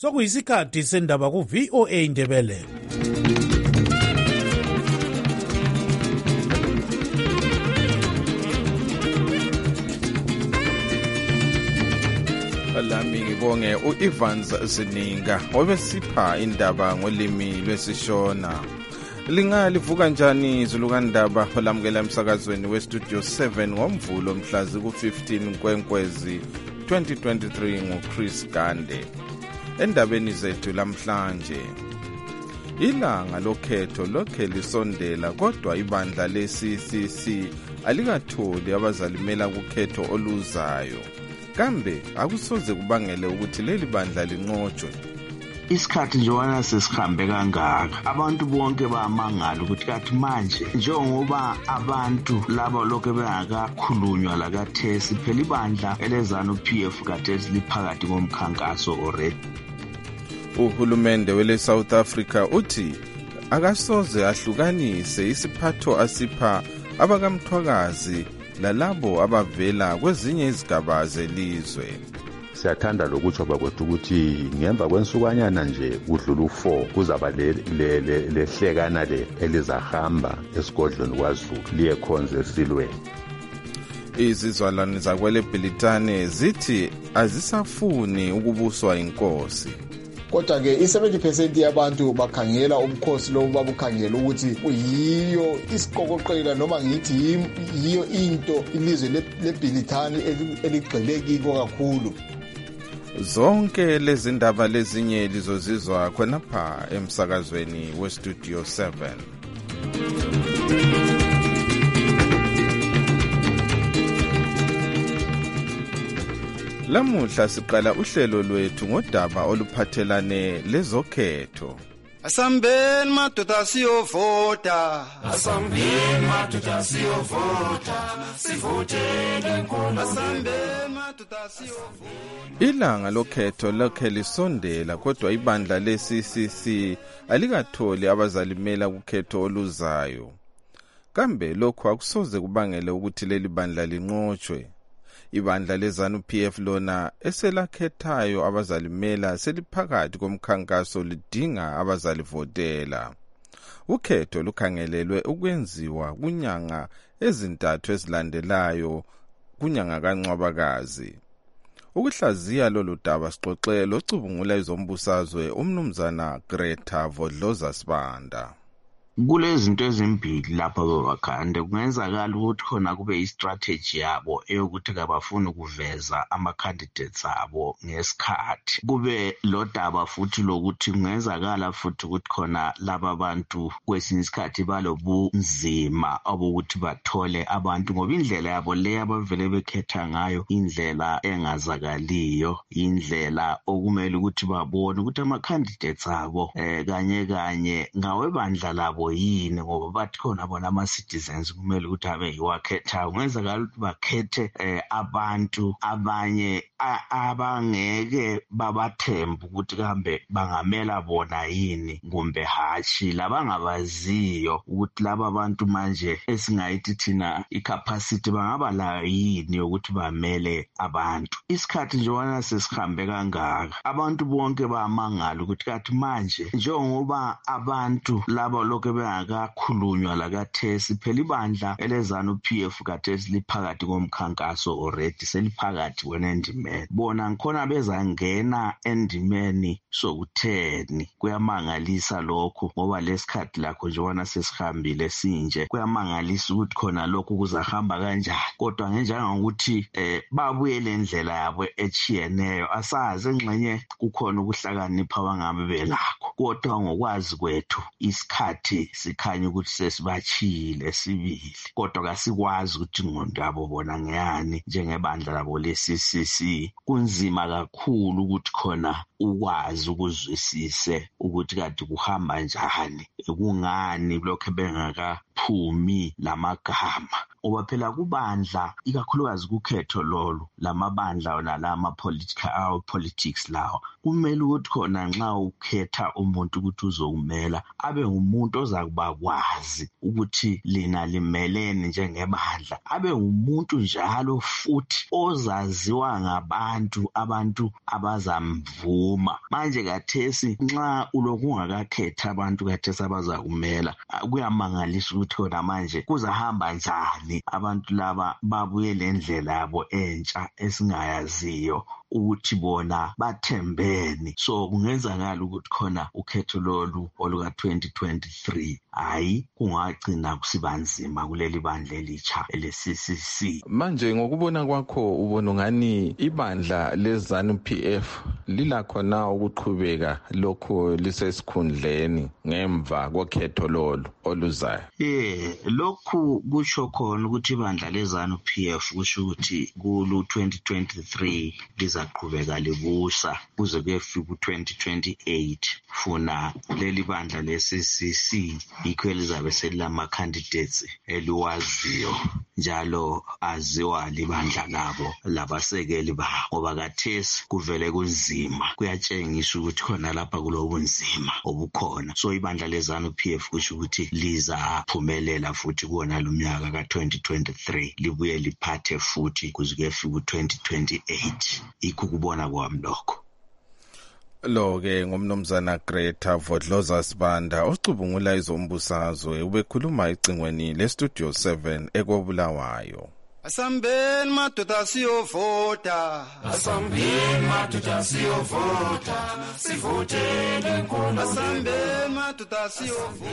Sokuyisikhathi sendaba ku VOA Indebele. Lami ngibonge u-Evans Sininga obesipha indaba ngolimi lwesishona. Lingalivuka njani izulu kandaba olamukela emsakazweni westudio 7 ngomvulo mhlazi ku-15 Nkwenkwezi 2023 nguChris Gande. Endabeni zethu lamhlanje, ilanga lokhetho lokhe lisondela kodwa ibandla le-CCC alikatholi abazalimela kukhetho oluzayo. Kambe akusoze kubangele ukuthi leli bandla linqotshwe. Isikhathi njengoba sesihambe kangaka abantu bonke bayamangala ukuthi kathi manje njengoba abantu laba lokho bengakakhulunywa lakathesi phela ibandla elezana uPF kathesi liphakathi komkhankaso already. Uhulumende wele South Africa uthi akasoze ahlukanise isiphatho asipha abakamthwakazi lalabo abavela kwezinye izigaba zelizwe. Siyathanda lokutsho bakwethu ukuthi ngemva kwensukanyana nje kudlula u4 kuzaba lehlekana le elizahamba esigodlweni kwaZulu liye khonze esilweni. Izizwalwane zakwele Bhilitane zithi azisafuni ukubuswa inkosi. Kodwa ke i70% yabantu bakhangela umkhosi lo babukhangela ukuthi uyiyo isiqokoqela noma ngithi yiyo into ilizwe leBhilitane eligxile kiko kakhulu. Zonke lezi ndaba lezinye lizozizwa khonapha emsakazweni westudio 7. Lamuhla siqala uhlelo lwethu ngodaba oluphathelane lezokhetho. Asambeni madoda siyovota. Asambeni madoda siyovota. Sivotele inkolo. Asambeni madoda siyovota. Ilanga lokhetho lokhe lisondela kodwa ibandla le-CCC alikatholi abazalimela kukhetho oluzayo. Kambe lokho akusoze kubangele ukuthi leli bandla linqotshwe. Ibandla lezanu-PF lona eselakhethayo abazalimela seliphakathi komkhankaso lidinga abazalivotela. Ukhetho lukhangelelwe ukwenziwa kunyanga ezintathu ezilandelayo kunyanga kaNcwabakazi. Ukuhlaziya lolu daba sixoxe locubungula izombusazwe umnumzana Greta Vodloza Sibanda. Kulezinto ezimbili lapha bebakhande kungenzakala ukuthi khona kube istrategy yabo eyokuthi kabafuni ukuveza ama-candidates abo ngesikhathi. Kube lo daba futhi lokuthi kungenzakala futhi ukuthi khona laba bantu kwesinye isikhathi balobunzima obokuthi bathole abantu ngoba indlela yabo le abavele bekhetha ngayo indlela engazakaliyo, indlela okumele ukuthi babone ukuthi ama-candidates abo kanye ngawebandla labo yini ngoba bathi khona bona ama-citizens kumele ukuthi abe yiwakhethayo. Kungenzakala ukuthi bakhethe abantu abanye abangeke babathemba ukuthi kambe bangamela bona yini kumbe hatshi, labangabaziyo ukuthi laba bantu manje esingayithi thina i-capacity bangaba layo yini yokuthi bamele abantu. Isikhathi njengoba sesihambe kangaka abantu bonke bayamangala ukuthi kathi manje njengoba abantu laba lokho bengakakhulunywa lakathesi phela ibandla elezana uPF kathesi liphakathi komkhankaso already seliphakathi kwenendimeni. Bona ngikhona bezangena endimeni sokutheni. Kuyamangalisa lokho ngoba lesikhathi lakho njengoba sesihambile sinje kuyamangalisa ukuthi khona lokho kuzahamba kanjani. Kodwa njengokuthi babuye lendlela yabo echiyeneyo asazi engxenye kukhona ukuhlakanipha abangabe belakho. Kodwa ngokwazi kwethu isikhathi sikhanya ukuthi sesibachile sibili kodwa kasikwazi ukuthi ingqondo yabo bona ngeyani njengebandla labo le-CCC. Kunzima kakhulu ukuthi khona ukwazi ukuzwisise ukuthi kade kuhamba njani, kungani lokho bengakaphumi lamagama. Ngoba phela kubandla ikakhulukazi kukhetho lolu lamabandla nalama politics lawo kumele ukuthi khona nxa ukhetha umuntu ukuthi uzokumela abe umuntu ozakuba kwazi ukuthi lina limelene njengebandla, abe umuntu njalo futhi ozaziwa ngabantu abazamvuma uvuma. Manje kathesi nxa uloku ungakakhetha abantu kathesi abazakumela, kuyamangalisa ukuthi khona manje kuzahamba njani abantu laba babuye lendlela yabo entsha esingayaziyo ukuthi bona bathembeni. So kungenzakala ukuthi khona ukhetho lolu oluka 2023 hayi kungagcina kusibanzima kuleli bandla elitsha ele-CCC. Manje ngokubona kwakho ubona ngani ibandla leZANU-PF lilakho na ukuqhubeka lokho lisesikhundleni ngemva kokhetho lolu oluzayo? Lokhu kusho khona ukuthi ibandla leZANU-PF kusho ukuthi kulu 2023 lizaqhubeka libusa kuze kuyefika u-2028 funa leli bandla le-CCC yikho elizabe selilama candidates eliwaziyo njalo aziwa libandla labo labasekeli babo, ngoba kathesi kuvele kunzima, kuyatshengisa ukuthi khona lapha kulobunzima obukhona. So ibandla leZANU-PF kusho ukuthi lizaphumelela futhi kuwona lo mnyaka ka-2023 libuye liphathe futhi kuze kuyefika u-2028. Yikho kubona kwami lokho. Lo-ke ngumnumzana Greta Vodloza Sibanda ocubungula izombusazwe ubekhuluma icingweni le-Studio 7 eKobulawayo. Asambeni madoda siyovota, asambeni madoda siyovota, sivotele inkulu. Asambeni madoda siyovota.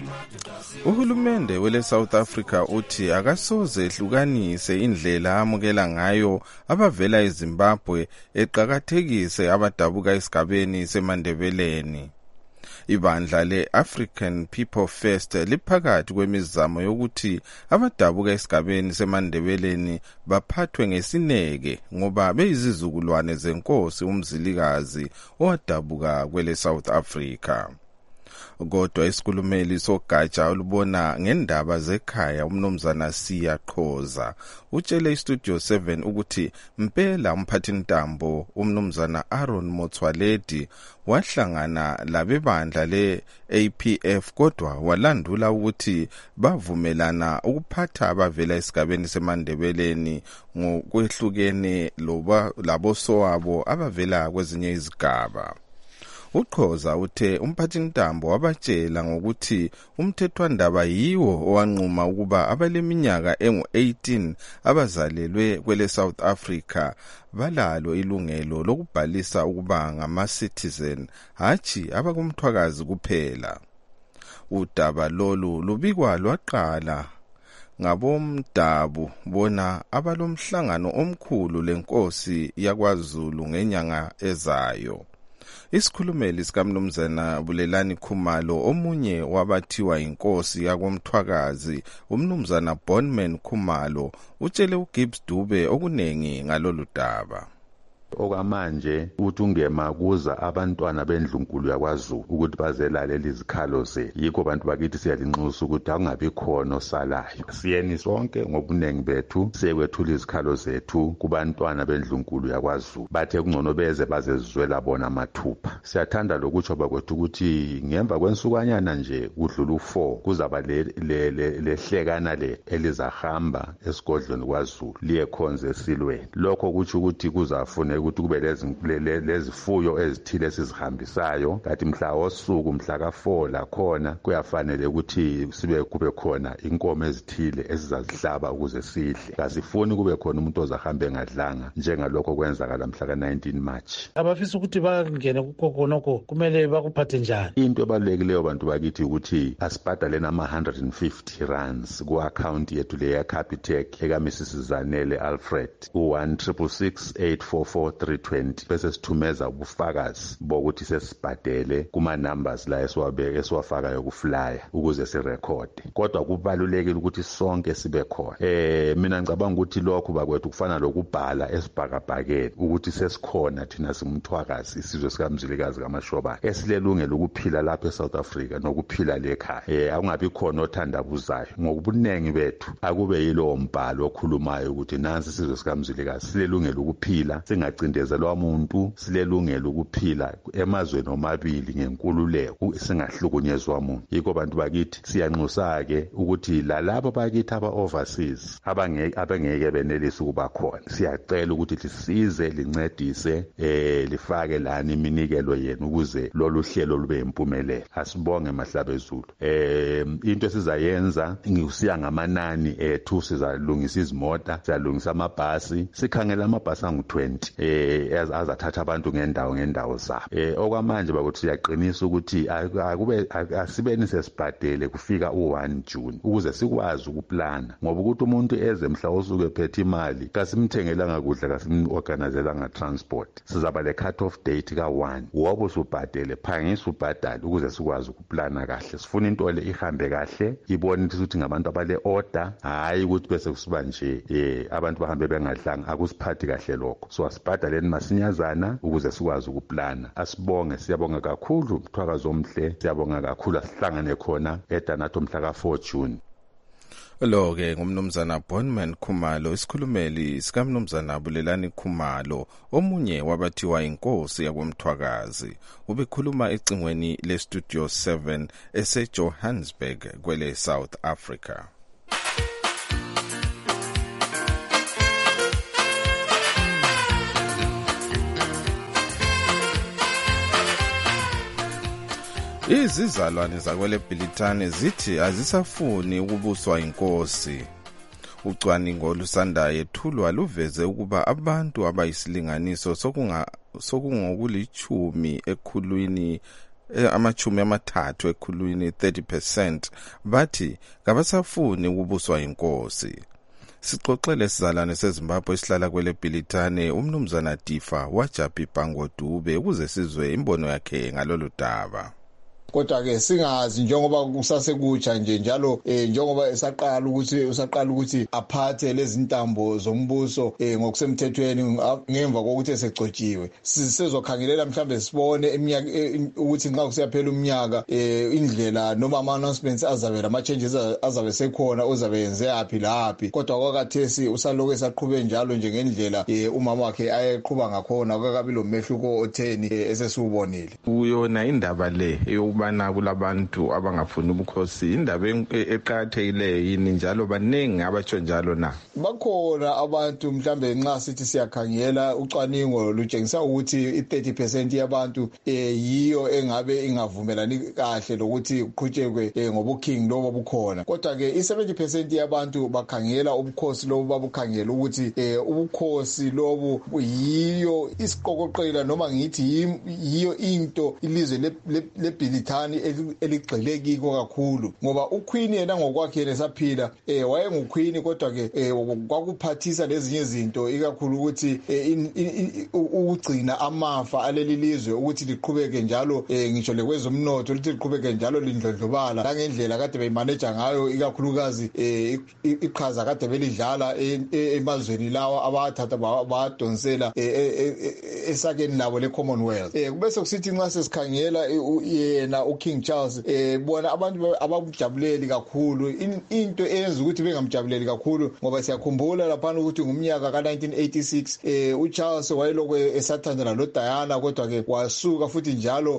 Uhulumende wele South Africa uthi akasoze ehlukanise indlela amukela ngayo abavela eZimbabwe eqhakathekise abadabuka esigabeni seMandebeleni. Ibandla le-African People First liphakathi kwemizamo yokuthi abadabuka esigabeni seMandebeleni baphathwe ngesineke ngoba beyizizukulwane zenkosi uMzilikazi owadabuka kwele South Africa. Kodwa isikhulumeli sogatsha olubona ngendaba zekhaya umnumzana Siya Qoza utshele iStudio 7 ukuthi mpela umphathintambo umnumzana Aaron Motsoaledi wahlangana labebandla le-APF kodwa walandula ukuthi bavumelana ukuphatha abavela esigabeni seMandebeleni ngokwehlukene labosowabo abavela kwezinye izigaba. Uqhoza uthe umphathintambo wabatshela ngokuthi umthethwandaba yiwo owanquma ukuba abaleminyaka engu-18 abazalelwe kwele South Africa balalo ilungelo lokubhalisa ukuba ngama-citizen hatshi abakumthwakazi kuphela. Udaba lolu lubikwa lwaqala ngabomdabu bona abalomhlangano omkhulu lenkosi yakwaZulu ngenyanga ezayo. Isikhulumeli sikamnumzana Bulelani Khumalo omunye wabathiwa inkosi yakomthwakazi umnumzana Bonman Khumalo utshele uGibbs Dube okunengi ngalolu daba. Okwamanje uthi ungema kuza abantwana bendlunkulu yakwaZulu ukuthi bazelalela izikhalo zethu. Yikho abantu bakithi siyalinxusa ukuthi akungabi khona osalayo. Siyeni sonke ngobunengi bethu siyekwethula izikhalo zethu kubantwana bendlunkulu yakwaZulu. Bathe kungcono beze bazezizwela bona mathupha. Siyathanda lokutsho bakwethu ukuthi ngemva kwensukanyana nje kudlula u4 kuzaba lehlekana le elizahamba esigodlweni kwaZulu liye khonze esilweni. Lokho kuthi ukuthi kuzafune ukuthi kube lezifuyo ezithile esizihambisayo kathi mhla wosuku mhla ka4 la khona kuyafanele ukuthi kube khona inkomo ezithile esizazihlaba ukuze sidle. Kasifuni kube khona umuntu ozahamba engadlanga njengalokho kwenzakala mhla ka19 March. Abafisa ukuthi bangene kukhonoko kumele bakuphathe njani? Into ebalulekileyo bantu bakithi ukuthi asibhadale nama-150 rands ku-account yethu le yaCapitec eka-Mrs. Zanele Alfred u-166844320 bese sithumeza ubufakazi bokuthi sesibhadele kuma-numbers la esiwafakayo kuflyer ukuze sirekhode. Kodwa kubalulekile ukuthi sonke sibe khona. Mina ngicabanga ukuthi lokhu bakwethu kufana lokubhala esibhakabhakeni ukuthi sesikhona thina simthwakazi isizwe sikaMzilikazi kaMashobane esilelungelo ukuphila lapha eSouth Africa nokuphila lekhaya. Akungabi khona othandabuzayo ngokubunengi bethu akube yilowo mbhalo okhulumayo ukuthi nansi isizwe sikaMzilikazi silelungelo ukuphila singathi singacindezelwa umuntu silelungelo ukuphila emazweni omabili ngenkululeko singahlukunyezwa umuntu. Yikho bantu bakithi siyanxusa ke ukuthi lalabo bakithi aba-overseas abangeke benelise ukuba khona, siyacela ukuthi lisize lincedise lifake lana iminikelo yenu ukuze lolu hlelo lube impumelelo. Asibonge Mahlabezulu. Into esizayenza ngikusiya ngamanani ethu, sizalungisa izimota, sizalungisa amabhasi, sikhangela amabhasi angu-20 azathatha abantu ngendawo zabo. Okwamanje bakuthi siyaqinisa ukuthi asibeni sesibhadele kufika u-1 June ukuze sikwazi ukuplana, ngoba ukuthi umuntu eze mhla osuke ephethe imali kasimthengelanga kudla kasim-organizelanga transport, sizaba le cut off date ka-1. Wobe usubhadele, phangisa ubhadale ukuze sikwazi ukuplana kahle. Sifuna into le ihambe kahle, ibone ukuthi ngabantu abale order, hayi ukuthi bese kusiba nje abantu bahambe bengadlanga. Akusiphathi kahle lokho. So asibhadaleni masinyazana ukuze sikwazi ukuplana. Asibonge, siyabonga kakhulu Mthwakazi omhle, siyabonga kakhulu asihlangane khona eDanato mhla ka-4 June. Lo-ke ngumnumzana Bonman Khumalo, isikhulumeli sikamnumzana Bulelani Khumalo, omunye wabathiwa inkosi yakwamthwakazi. Ubekhuluma ecingweni le-Studio 7 ese-Johannesburg kwele South Africa. Izizalwane zakwele Bhilitane zithi azisafuni ukubuswa inkosi. Ucwaningo olusanda yethulwa luveze ukuba abantu abayisilinganiso sokungokulithumi ekhulwini amachumi amathathu ekhulwini 30% bathi kabasafuni ukubuswa inkosi. Sixoxele sizalwane seZimbabwe esihlala kwele Bhilitane umnumzana Difa Wajapi Pangodube ukuze sizwe imbono yakhe ngalolu daba. Kodwa ke singazi njengoba kusasekutsha nje njalo njengoba usaqala ukuthi aphathe lezi ntambo zombuso ngokusemthethweni ngemva kokuthi esegcotshiwe. Sizokhangelela mhlambe sibone eminyaka ukuthi nxa kusiyaphela umnyaka indlela noma ama announcements azabe lama changes azabe sekhona uzabe yenze yaphi laphi. Kodwa kwakathesi usaloko esaqhube njalo nje ngendlela umama wakhe ayeqhuba ngakhona kwakabi lo mehluko otheni esesubonile. Uyona indaba le bana kulabantu abangafuni ubukhosi indaba eqhakathekileyo yini njalo baningi abatsho njalo na? Bakhona abantu mhlambe nxa sithi siyakhangela ucwaningo lutshengisa ukuthi i30% yabantu yiyo engabe ingavumelani kahle lokuthi uqhutshekwe ngobukhingi lobo bukhona. Kodwa ke i70% yabantu bakhangela ubukhosi lobo babukhangela ukuthi ubukhosi lobo yiyo isiqokoqela noma ngithi yiyo into ilizwe leBhilitane eligxile kiko kakhulu, ngoba uQueen yena ngokwakhe esaphila wayenguQueen kodwa ke kwakuphathisa lezinye izinto ikakhulu ukuthi ukugcina amafa aleli lizwe ukuthi liqhubeke njalo ngisho lekwezomnotho lithi liqhubeke njalo lindlondlobala langendlela kade beyimaneja ngayo ikakhulukazi iqhaza kade belidlala emazweni lawa abathatha badonsela esakeni labo leCommonwealth. Kubese kusithi nxa sesikhangela yena uKing Charles bona abantu abamjabuleli kakhulu into eyenza ukuthi bengamjabuleli kakhulu ngoba siyakhumbula lapha ukuthi ngumnyaka ka1986 uCharles wayeloko esathandana noDiana kodwa ke wasuka futhi njalo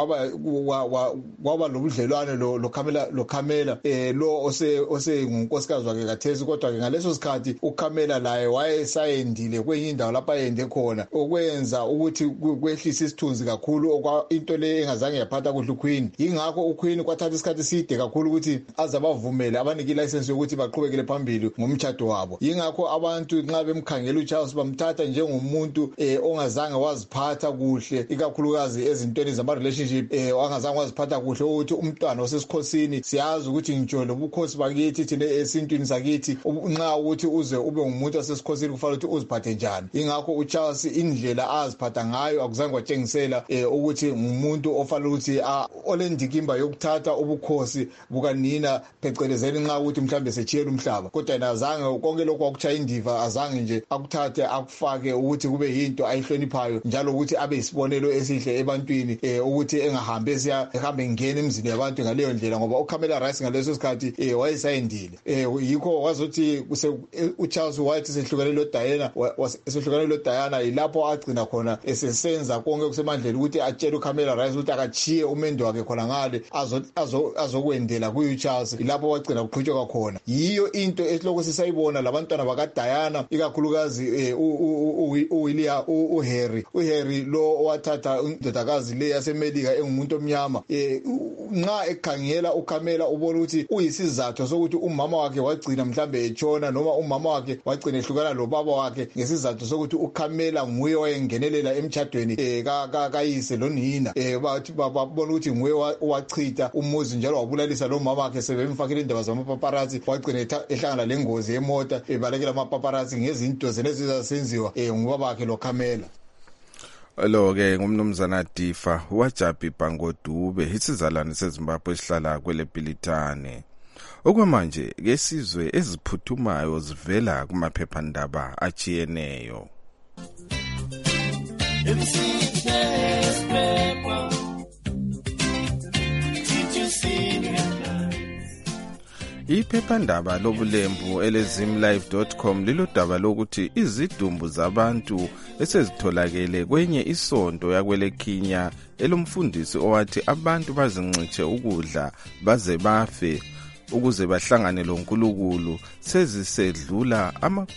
kwaba lobudlelwane lo Camilla lo osengunkosikazi wakhe kathesi kodwa ke ngaleso sikhathi uCamilla laye wayesayendile kwenye indawo lapha ayende khona okwenza ukuthi kwehlisa isithunzi kakhulu into le engazange yaphatha kuhle uQueen. Ingakho uQueen kwathatha isikhathi side kakhulu ukuthi azabavumele abanike license yokuthi baqhubekele phambili ngomtchado wabo. Ingakho abantu nxa bemkhangela uCharles bamthatha njengomuntu ongazange waziphatha kuhle ikakhulukazi ezintweni zama relationship ongazange waziphatha kuhle ukuthi umntwana osesikhosini siyazi ukuthi ngitsho lobukhosi bakithi thina esintwini sakithi nxa ukuthi uze ube ngumuntu osesikhosini kufanele ukuthi uziphathe njani. Ingakho uCharles indlela aziphatha ngayo akuzange kwatshengisela ukuthi ngumuntu ofanele ukuthi olendikimba yokuthatha ubukhosi bukanina phecelezeni nxa ukuthi mhlambe sechiyela umhlaba, kodwa yena azange konke lokho akuchaya indiva azange nje akuthathe akufake ukuthi kube yinto ayihloniphayo njalo ukuthi abe isibonelo esihle ebantwini ukuthi engahambe ehambe ngene emzini yabantu ngaleyo ndlela, ngoba uCamilla Rice ngaleso sikhathi wayesayendile. Yikho wazothi uCharles White sehlukane lo Diana yilapho agcina khona esesenza konke kusemandleni ukuthi atshele uCamilla Rice ukuthi akachiye umendo wakhe khona ngale azokwendela kuCharles, yilapho wagcina kuqhutshwa khona. Yiyo into esiloko sisayibona labantwana bakaDiana, ikakhulukazi uWilliam uHarry lo wathatha indodakazi le yaseMelika engumuntu omnyama. Nxa ekhangela uCamilla ubona ukuthi uyisizathu sokuthi umama wakhe wagcina mhlambe etshona noma umama wakhe wagcina ehlukana lobaba wakhe ngesizathu sokuthi uCamilla nguye wayengenelela emtchadweni kayise lonina. Bathi babona ukuthi nguye wachitha umuzi njalo wabulalisa lo mama wakhe sebemfakile indaba zamapaparazzi, wagcina ehlangana lengozi yemota ebalekela amapaparazzi ngezinto zenezizasenziwa ngubaba wakhe lo Camilla. Lo-ke ngumnumzana Difa waJabi Bangodube, isizalwane seZimbabwe esihlala kwele Bilitane. Okwamanje ke sizwe eziphuthumayo zivela kumaphephandaba achiyeneyo. Iphephandaba lobulembu elezimlive.com lilodaba lokuthi izidumbu zabantu esezitholakele kwenye isonto yakwele Kenya elomfundisi owathi abantu bazinxiche ukudla baze bafe ukuze bahlangane loNkulunkulu sezisedlula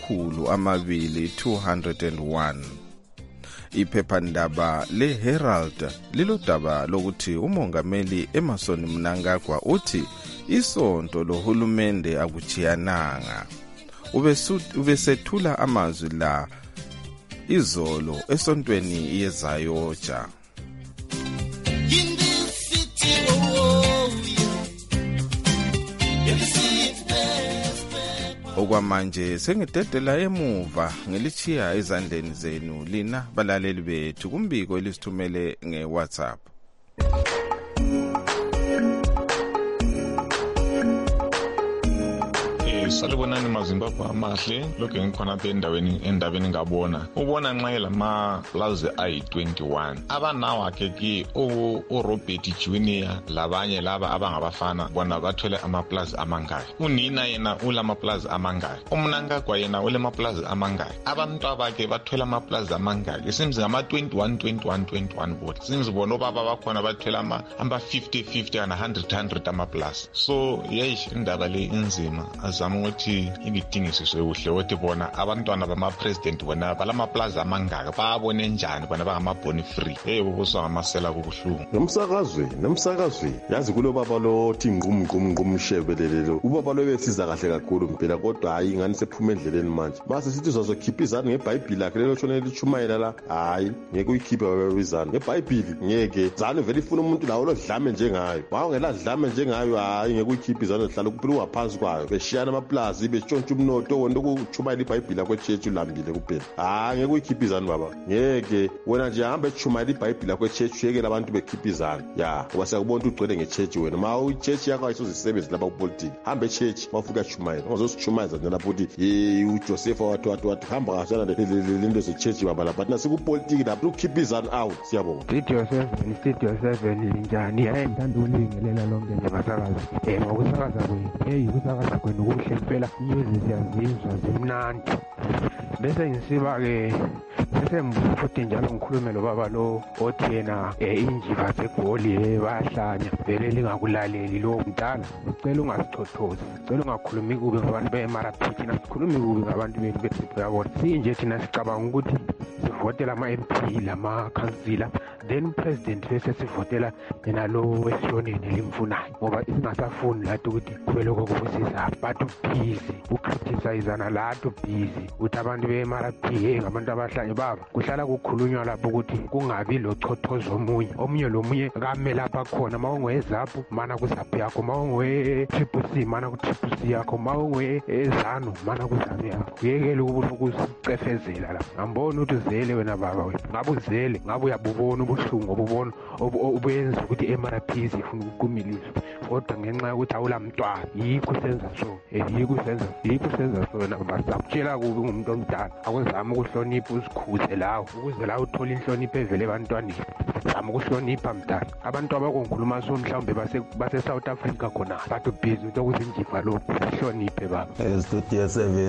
201. Iphephandaba leHerald lilodaba lokuthi umongameli Emmerson Mnangagwa uthi isonto lohulumende akuchiyananga. Ubesethula amazwi la izolo esontweni yeZayoja. Okwamanje sengidedela emuva ngelichiya ezandleni zenu lina balaleli bethu kumbiko elisithumele ngeWhatsApp. Salibonani maZimbabwe amahle, lokho ngikhona apha endabeni ngabona ubona nxa lama plaza ayi21 abanawo akeki uRobert Junior labanye laba abangabafana bona bathwele ama plaza amangaki, unina yena ulama plaza amangaki, uMnangagwa yena ulama plaza amangaki, abantu abake bathwele ama plaza amangaki, simzi ngama 21 bot, simzi bona baba bakhona bathwele ama 50 and 100 ama plaza. So yeyish indaba le inzima azama ukuthi ingidingisiswe kuhle ukuthi bona abantwana bama president bona balama plaza amangaka babone njani bona bangamabhoni free ubuswa ngamasela kubuhlungu. Nomsakazwe yazi kulo baba lo thi ngqum shebelelelo ubaba lo besiza kahle kakhulu impela, kodwa hayi ngani sephuma endleleni manje base sithi uzokhipha izani ngeBhayibhili lakhe lelo shone lichumayela la, hayi ngeke uyikhiphe webizana ngeBhayibhili, ngeke zane vele ifuna umuntu lawo lodlame njengayo, wawungela dlame njengayo, hayi ngeke uyikhiphe izana hlala kuphela waphansi kwayo beshiyana amaplaza ibetshontsha umnotho wona ukuchumayela iBhayibhili kwechurch ulambile kuphela, hayi ngeke uyikhiphe izana baba, ngeke wena nje hamba echumayela iBhayibhili kwechurch uyekela abantu bekhipha izana ya ngoba siyakubona ugcwele ngechurch wena ma uchurch yakho ayisozisebenzi lapha kupolitiki, hamba echurch mawufika chumayela ungazosichumayeza nje lapho uthi uJoseph wathi hamba kasana lento zechurch baba lapha thina sikupolitiki lapho ukukhipha izana out. Siyabonga. Studio 7 njani ngithanda ulingelela lonke nje basakaza ngokusakaza kwenu ukusakaza kwenu kuhle impela, news siyazizwa zimnandi. Bese ngisiba-ke sesemfuthi njalo ngikhulume lo baba lo othi yena injiva zegoli bayahlanya vele lingakulaleli lo mdala. Ngicela ungasichothozi, ngicela ungakhulumi kubi ngabantu beMarapiti, nasikhulumi kubi ngabantu bethu besipho yabona. Sinje thina sicabanga ukuthi sivotela ama-MP lama-councillor then upresident bese sivotela yena lo wesiyoneni limfunayo, ngoba singasafuni lathi ukuthi kube lokho kubusisa bantu busy ukritisayizana lathi busy ukuthi abantu beMarapiti ngabantu abahlanye baba kuhlala kukhulunywa lapho ukuthi kungabi lochothozo omunye lomunye kame lapha khona, mawungwezaphu mana kuzaphu yakho, mawungwe-Triple C mana ku-Triple C yakho, mawungwe-Zanu mana kuzanu yakho. Uyekele ukucefezela lapho. Ngambona ukuthi uzele wena baba wena, ngabe uzele, ngabe uyabubona ubuhlungu obuyenza ukuthi MRPs ifuna ukukumilisa kodwa ngenxa yokuthi awulamntwana yikho senza so yikho senza so basakutshela kubi ngumuntu omdala akuzama ukuhlonipha uzikhuze lawo ukuze la uthola inhlonipho evele ebantwaneni zama ukuhlonipha mdala abantu abakonkhuluma so mhlawumbe base-South Africa khona bathi busy ukuthi njiva lokhu sihloniphe baba. Studio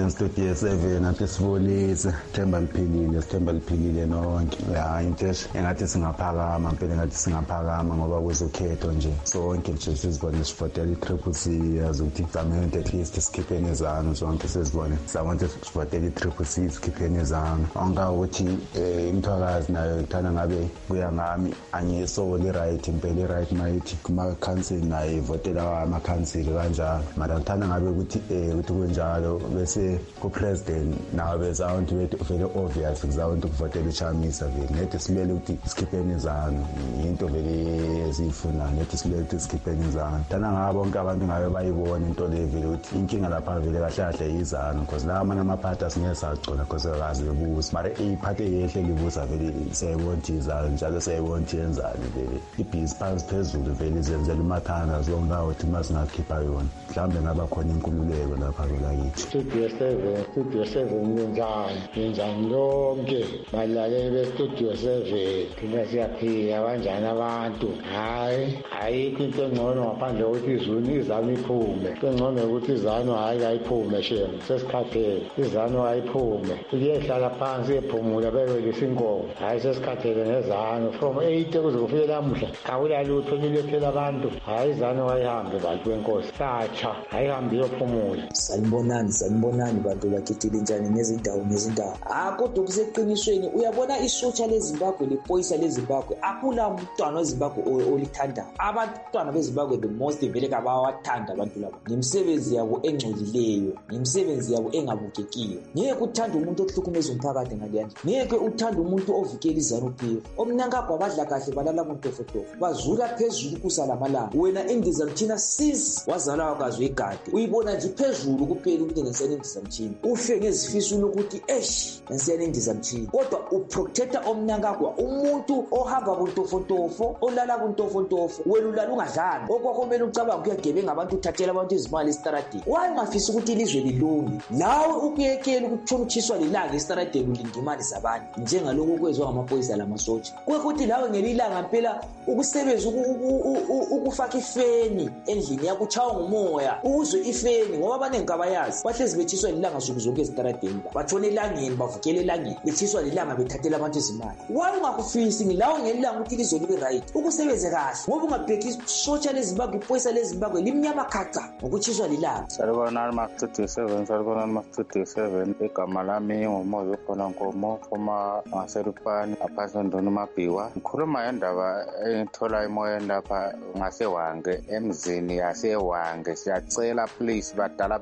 7 athi sibulise Sithemba liphilile nonke into engathi singaphakama mpela engathi singaphakama ngoba kuzokhetho nje sonke nje sizibone sivotela i-CCC yazi ukuthi samento at least sikhipheni ezanu sonke sizibone sabantu sivotela i-CCC sikhipheni ezanu onga ukuthi imthwakazi nayo ithana ngabe kuya ngami angisole right impela right mayithi kuma council nayo ivotela ama-council kanjalo mara ngithanda ngabe ukuthi kunjalo bese ku-president nawo bezawuthi vele obvious kuzawuthi ukuvotela ichamisa vele nethi simele ukuthi sikhipheni ezanu into vele eziyifunayo nethi simele ukuthi sikhipheni ezanu thana ngabo bonke abantu ngabe bayibona into le vele ukuthi inkinga lapha vele kahle kahle yizanu because la amanye amaphathi asingeke sagcola because akazi bebusa mara iphathi eyehle libusa vele siyayibona ukuthi izanu njalo siyayibona ukuthi yenzani vele ibhizi phansi phezulu vele izenzela umathanda zonke ukuthi uma singakhipha yona mhlawumbe ngaba khona inkululeko lapha kwelakithi. Studio 7 njani lonke balaleli be-Studio 7 thina siyaphila kanjani abantu ayikho into engcono ngaphandle kokuthi izanu iphume into engcono ukuthi izanu ayiphume shem sesikhathele izanu ayiphume kuyehlala phansi ephumula bebelisa inkomo sesikhathele ngezanu from 8 kuze kufike lamuhla akulalutho lilethela abantu izanu ayihambe bantu benkosi satsha ayihambe iyophumula. Sanibonani bantu bakhethile njani ngezindawo kodwa kuseqinisweni uyabona isotsha leZimbabwe lephoyisa leZimbabwe akula umntwana weZimbabwe olithanda abantwana beZimbabwe the most vele kabawathanda abantu laba ngemisebenzi yabo engcolileyo ngemisebenzi yabo engabukekiyo ngeke uthanda umuntu ohlukumeza umphakathi ngaliyana ngeke uthanda umuntu ovikela izanu-PF omnankagwa badla kahle balala kuntofotofo bazula phezulu kusalamalanga wena indizamtshina since wazala wakazwe igadi uyibona nje phezulu kuphela ukuthi nensiyana indizamtshina ufe ngezifiso lokuthi nensiyana indizamtshina kodwa uprotector omnankagwa umuntu ohamba kuntofontofo olala kuntofontofo wena ulala ungadlanga okwakho kumele ucabanga ukuyagebenga abantu uthathela abantu izimali esitaradeni wangafisa ukuthi ilizwe lilunge nawe ukuyekela ukutshona utshiswa lilanga esitaradeni ulinda imali zabanye njengalokho kwezwa ngamaphoyisa lamasotsha kwekuthi lawe ngelilanga mpela ukusebenza ukufaka ifeni endlini yakho uchawa ngumoya uzwe ifeni ngoba abaningi kabayazi bahlezi betshiswa lilanga nsuku zonke esitaradeni batshona elangeni bavukela elangeni betshiswa lilanga bethathela abantu izimali waye ungakufisi ngilawe ngelilanga ukuthi ilizwe libe right ukusebenze kahle ngoba ungabheki isotsha leZimbabwe iphoyisa leZimbabwe limnyama khaca ngokutshiswa lilanga. Salibonani ma-Studio 7 igama lami nguMoyo khona Nkomo phuma ngaserupani aphasondoni uMabhiwa ngikhuluma ngendaba engithola emoyeni lapha ngaseWange emzini yaseWange siyacela please badala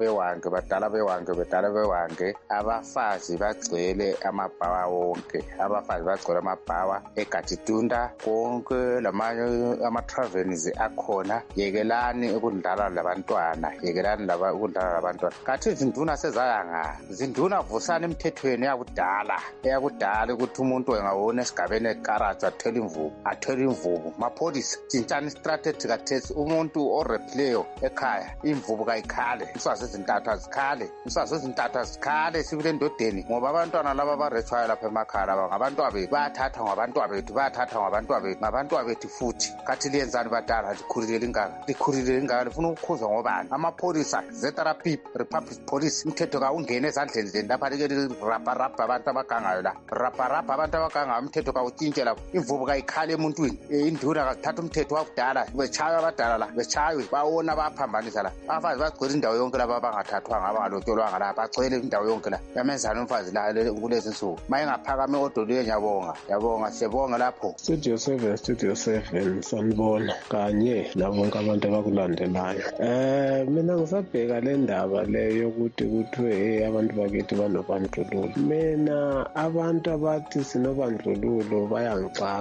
beWange abafazi bagcwele amabhawa wonke amabhawa eGatidunda konke lamanye ama-travels akhona yekelani ukudlala labantwana kathi izinduna sezayanga zinduna vusana emthethweni yakudala ukuthi umuntu engawona esigabeni egarage athwele imvubu mapholisa tshintshani istrategy kathesi umuntu orepleyo ekhaya imvubu kayikhale umswazi ezintathu zikhale sibile endodeni ngoba abantwana laba barethwayo lapha emakhaya laba ngabantwabethu bayathathwa ngabantwabethu futhi kathi liyenzani badala likhulile lingaka lifuna ukukhuzwa ngobani amapholisa ZRP Republic Police umthetho kawungene ezandleni zeni lapha like lirabharabha abantu abagangayo umthetho kawutshintshe lapho imvubu kayikhale emuntwini induna kathatha umthetho wakudala betshaywe abadala la betshaywe bawona bayaphambanisa la abafazi bagcwele indawo yonke laba bangathathwanga abangalotyolwanga la bagcwele indawo yonke la yamenzani umfazi la kulezi nsuku maye ngaphakame odolweni yabonga siyabonga lapho. Studio 7 sanibona kanye labonke abantu abakulandelayo mina ngisabheka le ndaba leyo ukuthi kuthiwe abantu bakithi banobandlululo mina abantu abathi sinobandlululo bayangixaka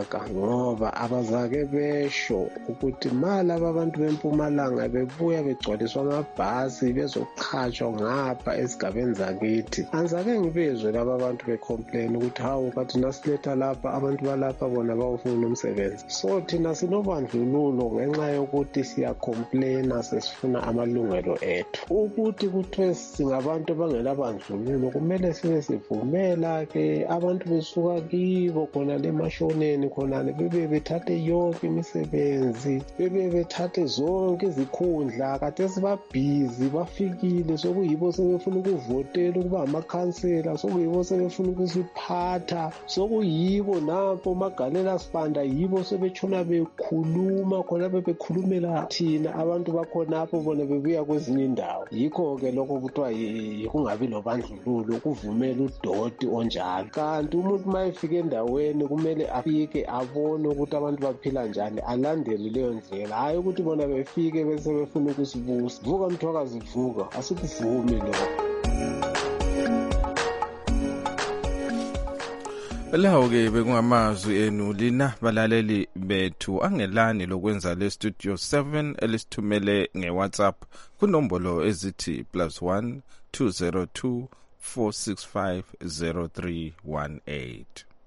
ngonyaka ngoba abazake besho ukuthi malaba abantu bempumalanga bebuya begcwaliswa amabhasi bezoqhatshwa ngapha esigabeni zakithi. Anzake ngibezwe laba abantu becomplain ukuthi hawu kathi nasiletha lapha abantu balapha bona bawufuna umsebenzi. So thina sinobandlululo ngenxa yokuthi siyacomplaina sesifuna amalungelo ethu. Ukuthi kuthiwe singabantu abangelabandlululo kumele sibe sivumela ke abantu besuka kibo khona le mashoneni khonale bebe bethathe yonke imisebenzi, bebe bethathe zonke izikhundla kade sibabhizi bafikile sokuyibo sebefuna ukuvotela ukuba amakhansela, sokuyibo sebefuna ukusiphatha, sokuyibo napho magalela sibanda yibo sebetshona bekhuluma khona bekhulumela thina abantu bakhonapho bona bebuya kwezinye indawo. Yikho-ke lokho kuthiwa kungabi lobandlululo, kuvumela udoti onjalo. Kanti umuntu uma efika endaweni kumele afike abone ukuthi abantu baphila njani, alandele leyo ndlela, hayi ukuthi bona befike bese befuna ukusibusa. Vuka Mthwakazi, vuka, asikuvumi lokho. Lawo-ke bekungamazwi enu lina balaleli bethu. Angelani lokwenza le Studio 7 elisithumele nge-WhatsApp kunombolo ezithi +1 202 465 0318.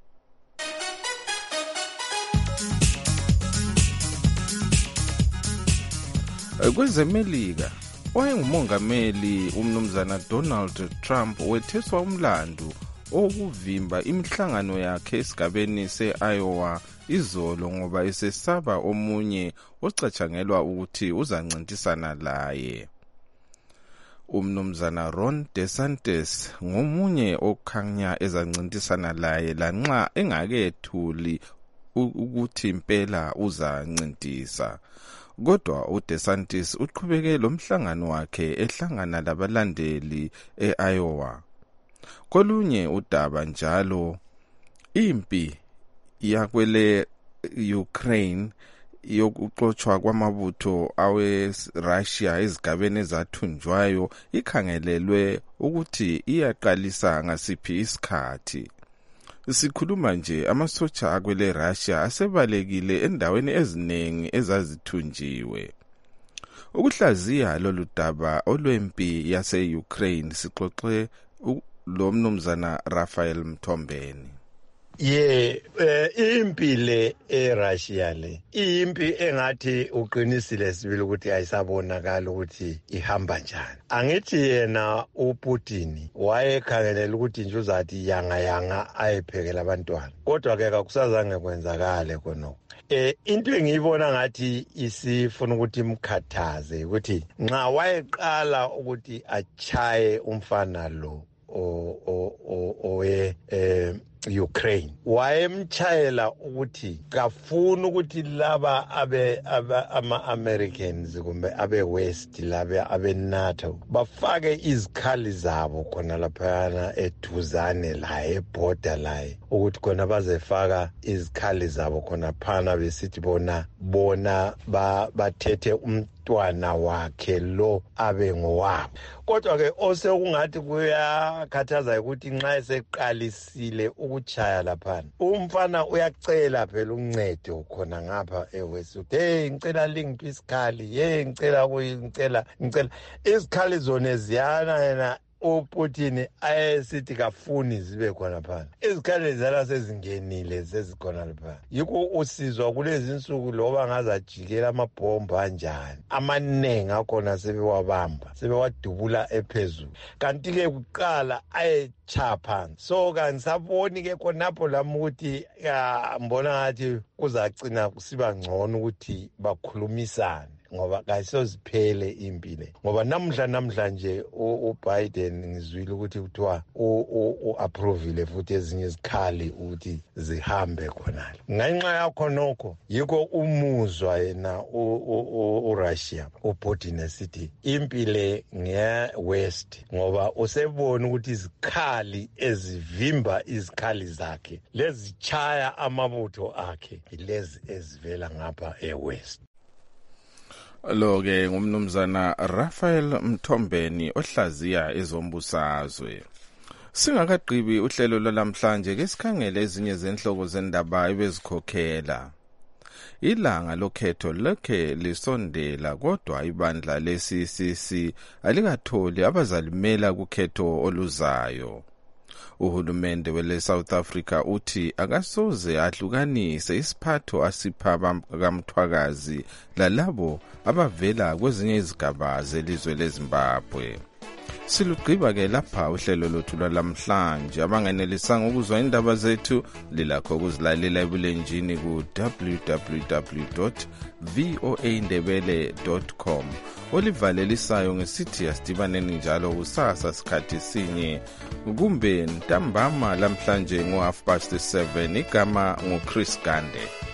KwezeMelika, owayengumongameli umnumzana Donald Trump wetheswa umlandu okuvimba imihlangano yakhe esigabeni se-Iowa izolo ngoba esesaba omunye ocatshangelwa ukuthi uzancintisana laye. Umnumzana Ron DeSantis ngomunye okhanya ezancintisana laye lanxa engakethuli ukuthi impela uzancintisa. Kodwa uDeSantis uqhubeke lo mhlangano wakhe ehlangana labalandeli e-Iowa. Kolunye udaba njalo, impi yakwele Ukraine yokuxotshwa kwamabutho awe-Russia ezigabeni ezathunjwayo ikhangelelwe ukuthi iyaqalisa ngasiphi isikhathi. Sikhuluma nje, amasotsha akwele Russia asebalekile endaweni eziningi ezazithunjiwe. Ukuhlaziya lolu daba olwempi yase-Ukraine sixoxe lo mnumzana Raphael Mthombeni. Impi le eRussia le impi engathi uqinisile sibili ukuthi ayisabonakala ukuthi ihamba njani. Angithi yena uPutin wayekhangelela ukuthi nje uzathi yanga ayiphekela abantwana, kodwa ke akusazange kwenzakale khonoko. Into engiyibona ngathi isifuna ukuthi imkhathaze ukuthi nxa wayeqala ukuthi achaye umfana lo owe Ukraine wayemchayela ukuthi kafuna ukuthi laba ama-Americans kumbe abe-West laba abe-NATO bafake izikhali zabo khona laphayana eduzane laye ebhoda laye ukuthi khona bazefaka izikhali zabo khona phana besithi bona bathethe umntwana wakhe lo abe ngowabo. Kodwa ke osekungathi kuyakhathaza ukuthi nxa eseqalisile ukuchaya laphana umfana uyacela phela uncedo khona ngapha eWest. Ngicela lingiphi isikhali, ngicela izikhali zona ziyana yena uPutin ayesithi kafuni zibe khona phana. Izikhali zala sezingenile sezikhona lapha. Yikho usizwa kulezi insuku loba ngazajikela amabhomba kanjani amanengi akhona sebewabamba sebewadubula ephezulu, kanti ke kuqala ayechapha. So kanisaboni ke khonapho lami ukuthi mbona ngathi kuzacina kusiba ngcono ukuthi bakhulumisane ngoba kayisoziphele impile. Ngoba namhla nje uBiden ngizwile ukuthi kuthiwa uapprovile futhi ezinye izikhali ukuthi zihambe khonale. Ngenxa yakho nokho yikho umuzwa yena uRussia uPutin esithi impile ngeWest ngoba usebona ukuthi izikhali ezivimba izikhali zakhe lezichaya amabutho akhe lezi ezivela ngapha eWest. Lo-ke ngumnumzana Raphael Mthombeni ohlaziya ezombusazwe. Singakaqhibi uhlelo lwalamhlanje ke sikhangele ezinye zenhloko zendaba ebezikhokhela. Ilanga lokhetho lokhe lisondela kodwa ibandla le-CCC alikatholi abazalimela kukhetho oluzayo. Uhulumende wele South Africa uthi akasoze ahlukanise isiphatho asipha kamthwakazi lalabo abavela kwezinye izigaba zelizwe leZimbabwe. Silugqiba ke lapha uhlelo lothu lwalamhlanje. Abangenelisanga ukuzwa indaba zethu lilakho ukuzilalela ebulenjini ku www.voaindebele.com. Olivalelisayo ngesithi asidibaneni njalo kusasa sikhathi sinye kumbe ntambama lamhlanje ngo 7:30 igama ngoChris Gande.